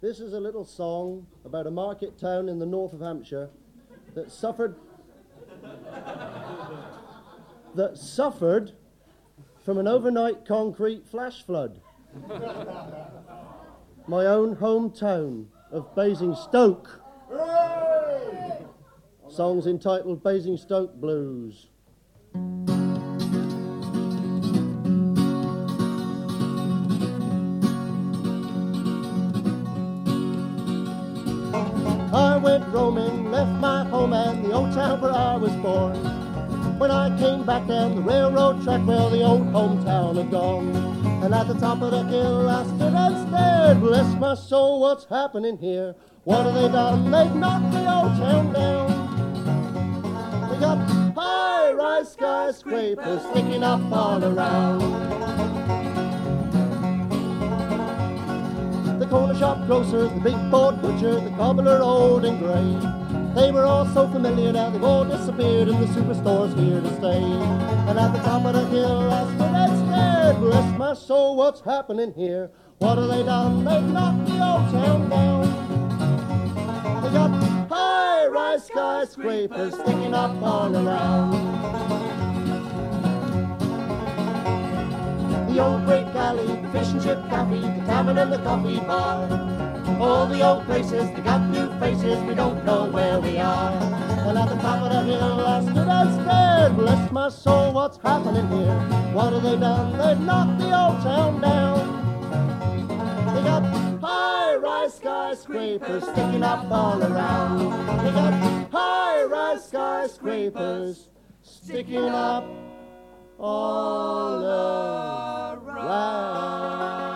This is a little song about a market town in the north of Hampshire that suffered from an overnight concrete flash flood. My own hometown of Basingstoke. Song's entitled Basingstoke Blues. I went roaming, left my home and the old town where I was born. When I came back down the railroad track, well, the old hometown had gone. And at the top of the hill I stood and stared. Bless my soul, what's happening here? What have they done? They've knocked the old town down. They got high-rise skyscrapers sticking up all around. The corner shop grocer, the big board butcher, the cobbler old and grey, they were all so familiar, now they've all disappeared and the superstore's here to stay. And at the top of the hill I stood and stared. Bless my soul, what's happening here? What have they done? They've knocked the old town down. They got high-rise skyscrapers sticking up all around. The old brick alley, the fish and chip cafe, the tavern and the coffee bar, all the old places, they got new faces, we don't know where we are. And at the top of the hill I stood and stared. Bless my soul, what's happening here? What have they done? They've knocked the old town down. They got high-rise skyscrapers sticking up all around. They got high-rise skyscrapers sticking up all around.